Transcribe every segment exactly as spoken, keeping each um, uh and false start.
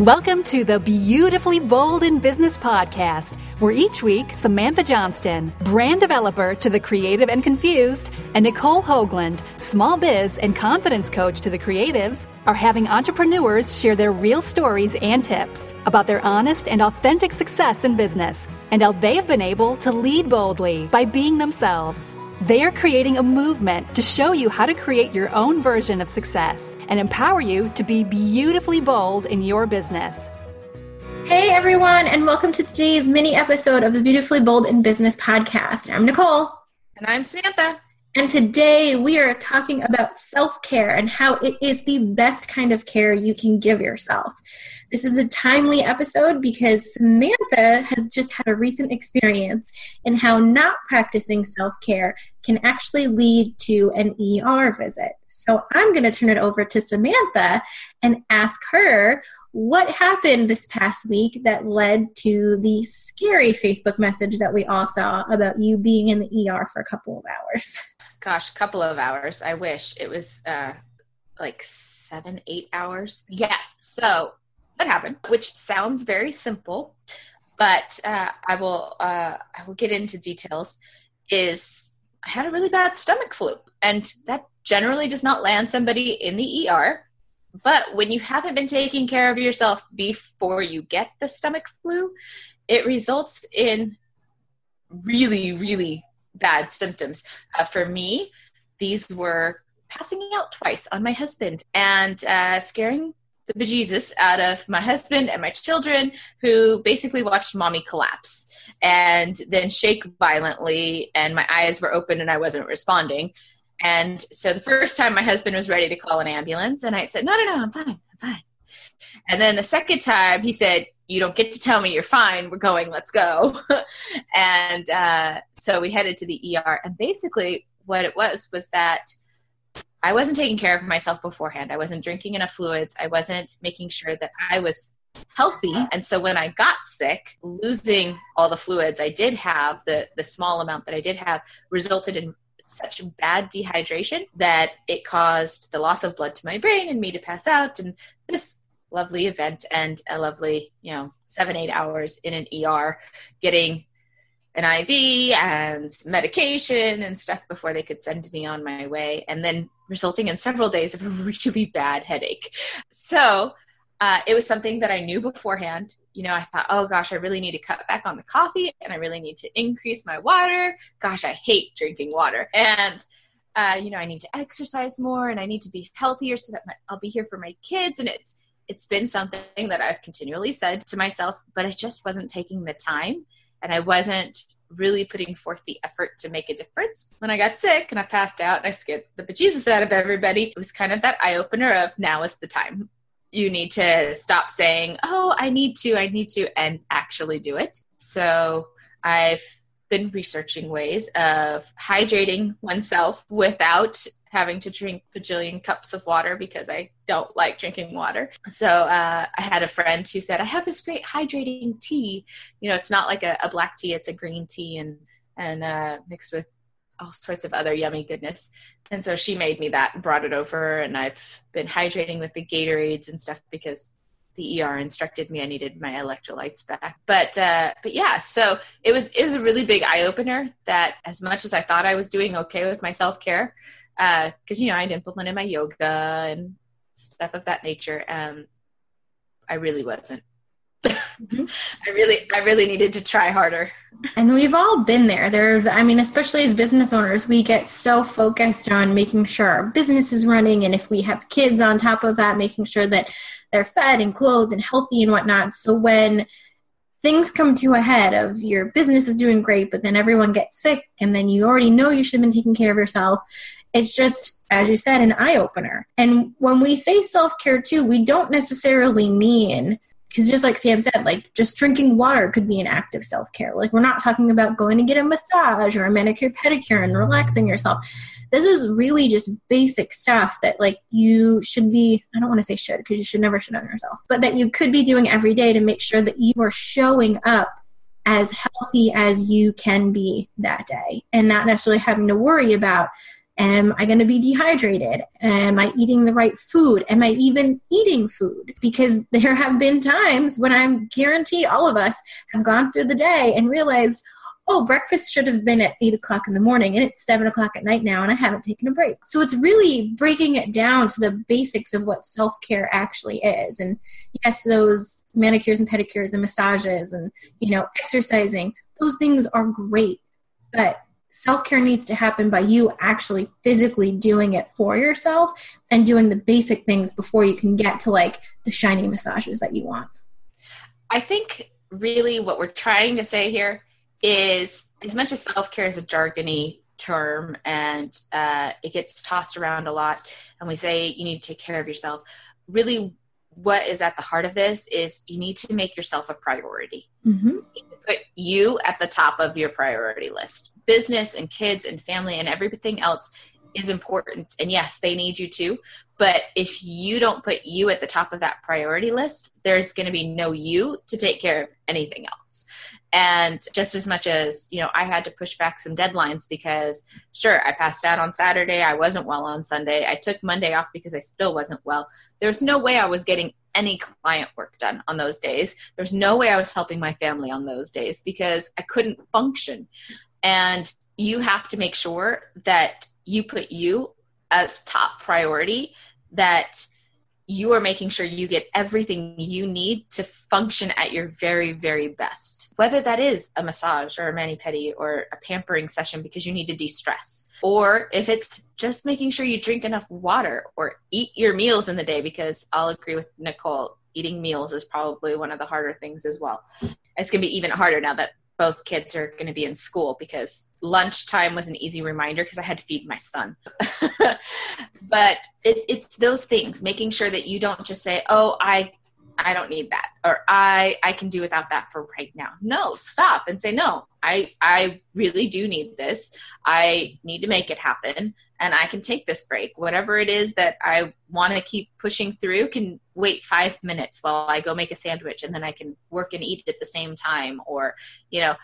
Welcome to the Beautifully Bold in Business podcast, where each week Samantha Johnston, brand developer to the creative and confused, and Nicole Hoagland, small biz and confidence coach to the creatives, are having entrepreneurs share their real stories and tips about their honest and authentic success in business and how they have been able to lead boldly by being themselves. They are creating a movement to show you how to create your own version of success and empower you to be beautifully bold in your business. Hey everyone, and welcome to today's mini episode of the Beautifully Bold in Business podcast. I'm Nicole. And I'm Samantha. And today we are talking about self-care and how it is the best kind of care you can give yourself. This is a timely episode because Samantha has just had a recent experience in how not practicing self-care can actually lead to an E R visit. So I'm going to turn it over to Samantha and ask her what happened this past week that led to the scary Facebook message that we all saw about you being in the E R for a couple of hours. Gosh, a couple of hours. I wish it was uh, like seven, eight hours. Yes. So that happened, which sounds very simple, but uh, I will uh, I will get into details. Is I had a really bad stomach flu, and that generally does not land somebody in the E R. But when you haven't been taking care of yourself before you get the stomach flu, it results in really, really bad symptoms. Uh, for me, these were passing out twice on my husband and uh, scaring the bejesus out of my husband and my children, who basically watched mommy collapse and then shake violently, and my eyes were open and I wasn't responding. And so the first time my husband was ready to call an ambulance, and I said, no, no, no, I'm fine, I'm fine. And then the second time he said, you don't get to tell me you're fine. We're going, let's go. and uh, so we headed to the E R. And basically what it was, was that I wasn't taking care of myself beforehand. I wasn't drinking enough fluids. I wasn't making sure that I was healthy. And so when I got sick, losing all the fluids I did have, the, the small amount that I did have, resulted in such bad dehydration that it caused the loss of blood to my brain and me to pass out. And this lovely event and a lovely, you know, seven, eight hours in an E R getting an I V and medication and stuff before they could send me on my way, and then resulting in several days of a really bad headache. So uh, it was something that I knew beforehand. You know, I thought, oh gosh, I really need to cut back on the coffee and I really need to increase my water. Gosh, I hate drinking water. And uh, you know, I need to exercise more and I need to be healthier so that my, I'll be here for my kids. And it's It's been something that I've continually said to myself, but I just wasn't taking the time and I wasn't really putting forth the effort to make a difference. When I got sick and I passed out and I scared the bejesus out of everybody, it was kind of that eye-opener of now is the time. You need to stop saying, oh, I need to, I need to, and actually do it. So I've been researching ways of hydrating oneself without having to drink bajillion cups of water because I don't like drinking water. So uh, I had a friend who said, I have this great hydrating tea. You know, it's not like a, a black tea, it's a green tea and, and uh, mixed with all sorts of other yummy goodness. And so she made me that and brought it over, and I've been hydrating with the Gatorades and stuff because the E R instructed me I needed my electrolytes back. But uh, but yeah, so it was it was a really big eye-opener that as much as I thought I was doing okay with my self-care, because, uh, you know, I'd implemented my yoga and stuff of that nature, um, I really wasn't. Mm-hmm. I really, I really needed to try harder. And we've all been there. There, I mean, especially as business owners, we get so focused on making sure our business is running. And if we have kids on top of that, making sure that they're fed and clothed and healthy and whatnot. So when things come to a head of your business is doing great, but then everyone gets sick and then you already know you should have been taking care of yourself. It's just, as you said, an eye-opener. And when we say self-care too, we don't necessarily mean, because just like Sam said, like just drinking water could be an act of self-care. Like we're not talking about going to get a massage or a manicure pedicure and relaxing yourself. This is really just basic stuff that like you should be, I don't want to say should, because you should never shit on yourself, but that you could be doing every day to make sure that you are showing up as healthy as you can be that day and not necessarily having to worry about Am I going to be dehydrated? Am I eating the right food? Am I even eating food? Because there have been times when I guarantee all of us have gone through the day and realized, oh, breakfast should have been at eight o'clock in the morning and it's seven o'clock at night now and I haven't taken a break. So it's really breaking it down to the basics of what self-care actually is. And yes, those manicures and pedicures and massages and, you know, exercising, those things are great. But self-care needs to happen by you actually physically doing it for yourself and doing the basic things before you can get to like the shiny massages that you want. I think really what we're trying to say here is, as much as self-care is a jargony term and uh, it gets tossed around a lot and we say you need to take care of yourself, really what is at the heart of this is you need to make yourself a priority. Mm-hmm. You need to put you at the top of your priority list. Business and kids and family and everything else is important. And yes, they need you too. But if you don't put you at the top of that priority list, there's going to be no you to take care of anything else. And just as much as, you know, I had to push back some deadlines because sure, I passed out on Saturday. I wasn't well on Sunday. I took Monday off because I still wasn't well. There's no way I was getting any client work done on those days. There's no way I was helping my family on those days because I couldn't function. And you have to make sure that you put you as top priority, that you are making sure you get everything you need to function at your very, very best. Whether that is a massage or a mani-pedi or a pampering session because you need to de-stress. Or if it's just making sure you drink enough water or eat your meals in the day, because I'll agree with Nicole, eating meals is probably one of the harder things as well. It's going to be even harder now that both kids are going to be in school, because lunchtime was an easy reminder because I had to feed my son. But it, it's those things, making sure that you don't just say, oh, I I don't need that, or I I can do without that for right now. No, stop and say, no, I I really do need this. I need to make it happen. And I can take this break. Whatever it is that I want to keep pushing through can wait five minutes while I go make a sandwich, and then I can work and eat at the same time. Or, you know,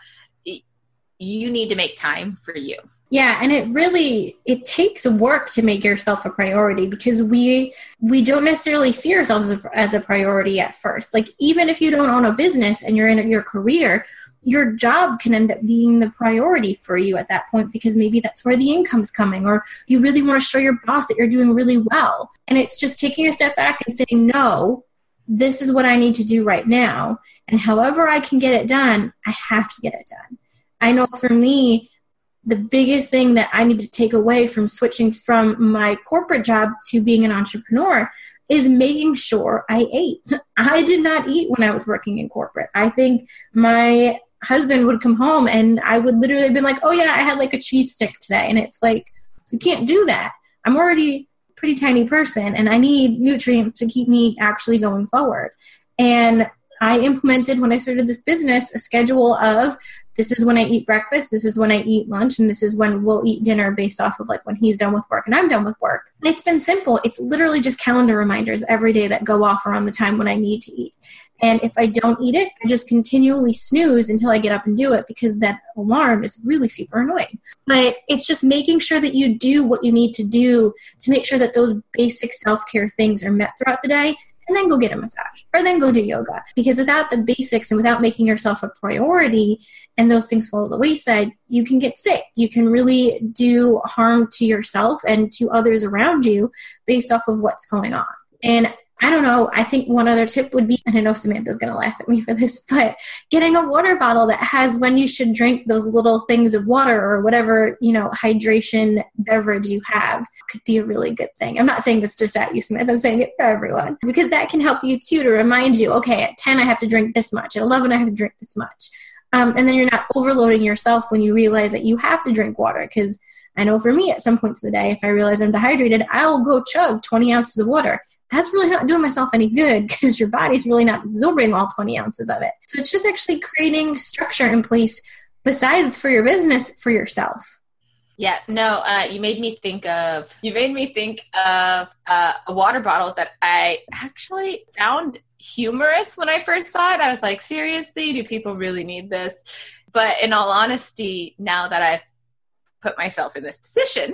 you need to make time for you. Yeah. And it really, it takes work to make yourself a priority, because we, we don't necessarily see ourselves as a, as a priority at first. Like, even if you don't own a business and you're in your career, your job can end up being the priority for you at that point, because maybe that's where the income's coming, or you really want to show your boss that you're doing really well. And it's just taking a step back and saying, no, this is what I need to do right now. And however I can get it done, I have to get it done. I know for me, the biggest thing that I need to take away from switching from my corporate job to being an entrepreneur is making sure I ate. I did not eat when I was working in corporate. I think my husband would come home and I would literally have been like, oh yeah, I had like a cheese stick today. And it's like, you can't do that. I'm already a pretty tiny person and I need nutrients to keep me actually going forward. And I implemented, when I started this business, a schedule of, this is when I eat breakfast, this is when I eat lunch, and this is when we'll eat dinner based off of like when he's done with work and I'm done with work. It's been simple. It's literally just calendar reminders every day that go off around the time when I need to eat. And if I don't eat it, I just continually snooze until I get up and do it, because that alarm is really super annoying. But it's just making sure that you do what you need to do to make sure that those basic self-care things are met throughout the day, and then go get a massage or then go do yoga. Because without the basics and without making yourself a priority and those things fall to the wayside, you can get sick. You can really do harm to yourself and to others around you based off of what's going on. And I don't know, I think one other tip would be, and I know Samantha's going to laugh at me for this, but getting a water bottle that has when you should drink those little things of water or whatever, you know, hydration beverage you have could be a really good thing. I'm not saying this just at you, Samantha. I'm saying it for everyone, because that can help you too, to remind you, okay, at ten, I have to drink this much. At eleven, I have to drink this much. Um, and then you're not overloading yourself when you realize that you have to drink water. Because I know for me, at some points of the day, if I realize I'm dehydrated, I'll go chug twenty ounces of water. That's really not doing myself any good, because your body's really not absorbing all twenty ounces of it. So it's just actually creating structure in place besides for your business, for yourself. Yeah, no, uh, you made me think of, you made me think of uh, a water bottle that I actually found humorous when I first saw it. I was like, seriously, do people really need this? But in all honesty, now that I've put myself in this position,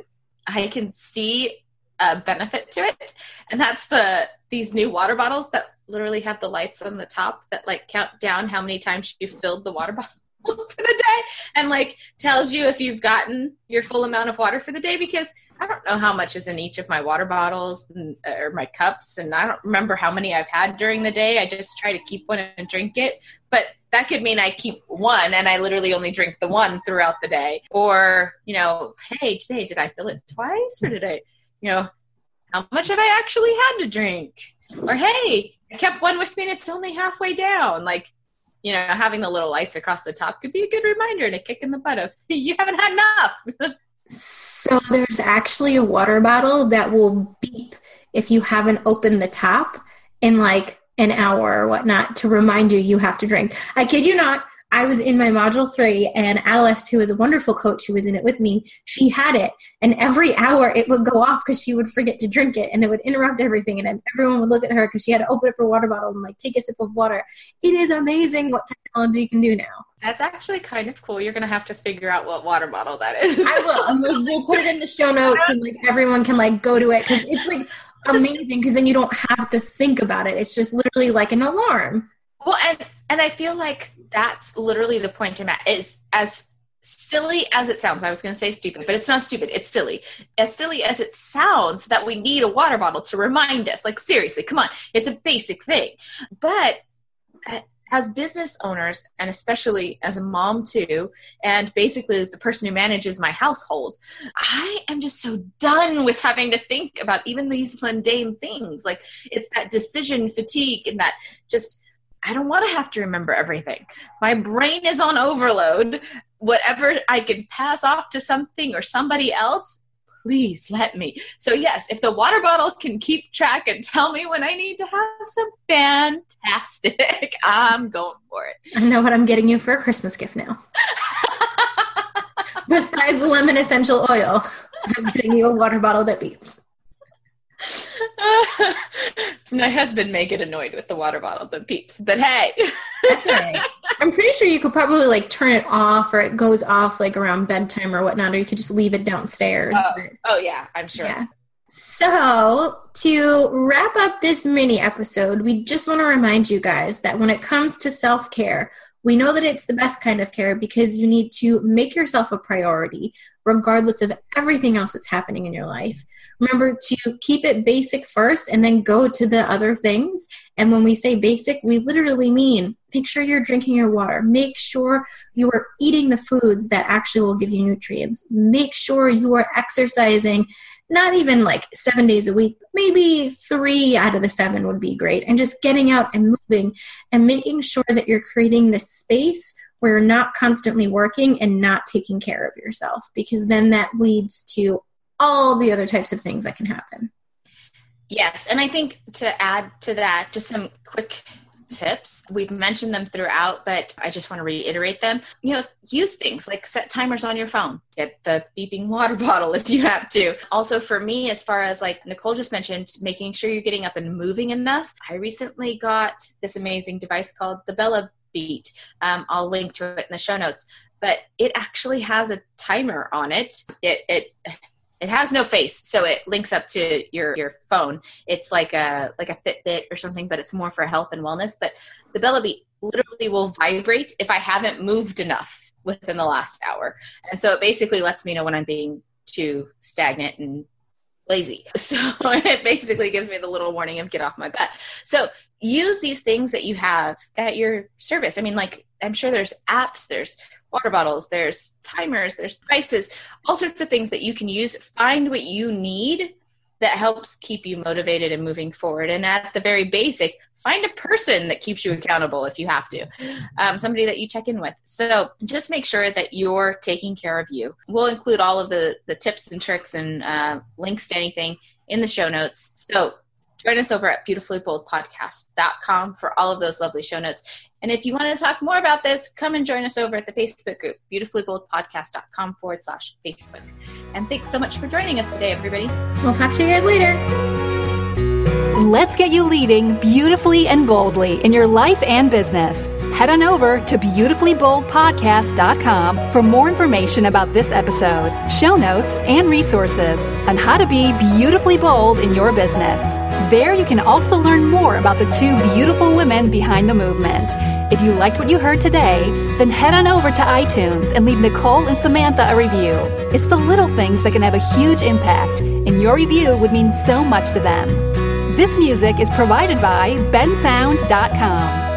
I can see a benefit to it. And that's the these new water bottles that literally have the lights on the top that like count down how many times you filled the water bottle for the day, and like tells you if you've gotten your full amount of water for the day, because I don't know how much is in each of my water bottles and, or my cups, and I don't remember how many I've had during the day. I just try to keep one and drink it, but that could mean I keep one and I literally only drink the one throughout the day. Or, you know, hey, today did I fill it twice, or did I, you know, how much have I actually had to drink? Or hey, I kept one with me and it's only halfway down. Like, you know, having the little lights across the top could be a good reminder and a kick in the butt of, you haven't had enough. So there's actually a water bottle that will beep if you haven't opened the top in like an hour or whatnot to remind you you have to drink. I kid you not. I was in my module three, and Alice, who is a wonderful coach who was in it with me, she had it, and every hour it would go off because she would forget to drink it, and it would interrupt everything, and then everyone would look at her because she had to open up her water bottle and like take a sip of water. It is amazing what technology can do now. That's actually kind of cool. You're going to have to figure out what water bottle that is. I will. And we'll, we'll put it in the show notes, and like everyone can like go to it, because it's like amazing, because then you don't have to think about it. It's just literally like an alarm. Well, and and I feel like that's literally the point I'm at. Is as silly as it sounds, I was going to say stupid, but it's not stupid. It's silly. As silly as it sounds that we need a water bottle to remind us. Like, seriously, come on. It's a basic thing. But as business owners, and especially as a mom too, and basically the person who manages my household, I am just so done with having to think about even these mundane things. Like, it's that decision fatigue and that just, I don't want to have to remember everything. My brain is on overload. Whatever I can pass off to something or somebody else, please let me. So yes, if the water bottle can keep track and tell me when I need to have some, fantastic. I'm going for it. I know what I'm getting you for a Christmas gift now. Besides lemon essential oil, I'm getting you a water bottle that beeps. My husband may get annoyed with the water bottle that beeps, but hey. That's all right. I'm pretty sure you could probably like turn it off, or it goes off like around bedtime or whatnot, or you could just leave it downstairs. Oh, but, oh yeah, I'm sure. Yeah. So to wrap up this mini episode, we just want to remind you guys that when it comes to self-care, we know that it's the best kind of care because you need to make yourself a priority regardless of everything else that's happening in your life. Remember to keep it basic first and then go to the other things. And when we say basic, we literally mean make sure you're drinking your water. Make sure you are eating the foods that actually will give you nutrients. Make sure you are exercising, not even like seven days a week, maybe three out of the seven would be great. And just getting out and moving and making sure that you're creating this space where you're not constantly working and not taking care of yourself, because then that leads to all the other types of things that can happen. Yes. And I think to add to that, just some quick tips. We've mentioned them throughout, but I just want to reiterate them. You know, use things like set timers on your phone. Get the beeping water bottle if you have to. Also for me, as far as like Nicole just mentioned, making sure you're getting up and moving enough. I recently got this amazing device called the Bella Beat. Um, I'll link to it in the show notes, but it actually has a timer on it. It, it, It has no face, so it links up to your, your phone. It's like a like a Fitbit or something, but it's more for health and wellness. But the Bella Beat literally will vibrate if I haven't moved enough within the last hour. And so it basically lets me know when I'm being too stagnant and lazy. So it basically gives me the little warning of get off my butt. So use these things that you have at your service. I mean, like, I'm sure there's apps, there's water bottles, there's timers, there's devices, all sorts of things that you can use. Find what you need that helps keep you motivated and moving forward. And at the very basic, find a person that keeps you accountable if you have to, um, somebody that you check in with. So just make sure that you're taking care of you. We'll include all of the, the tips and tricks and uh, links to anything in the show notes. So join us over at beautifully bold podcast dot com for all of those lovely show notes. And if you want to talk more about this, come and join us over at the Facebook group, beautifully bold podcast dot com forward slash Facebook. And thanks so much for joining us today, everybody. We'll talk to you guys later. Let's get you leading beautifully and boldly in your life and business. Head on over to beautifully bold podcast dot com for more information about this episode, show notes, and resources on how to be beautifully bold in your business. There you can also learn more about the two beautiful women behind the movement. If you liked what you heard today, then head on over to iTunes and leave Nicole and Samantha a review. It's the little things that can have a huge impact, and your review would mean so much to them. This music is provided by ben sound dot com.